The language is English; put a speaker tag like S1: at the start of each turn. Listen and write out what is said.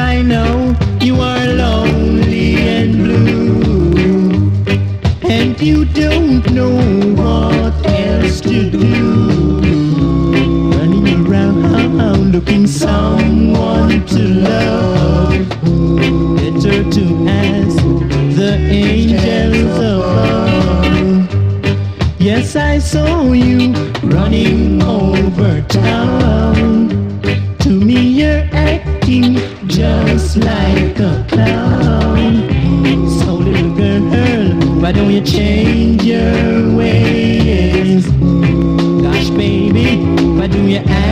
S1: I know you are lonely and blue, and you don't know what else to do. Running around looking someone to love. Better to ask the angels above. Yes, I saw you running over town. To me you're acting just like a clown. So little girl, why don't you change your ways? Gosh baby, why do you act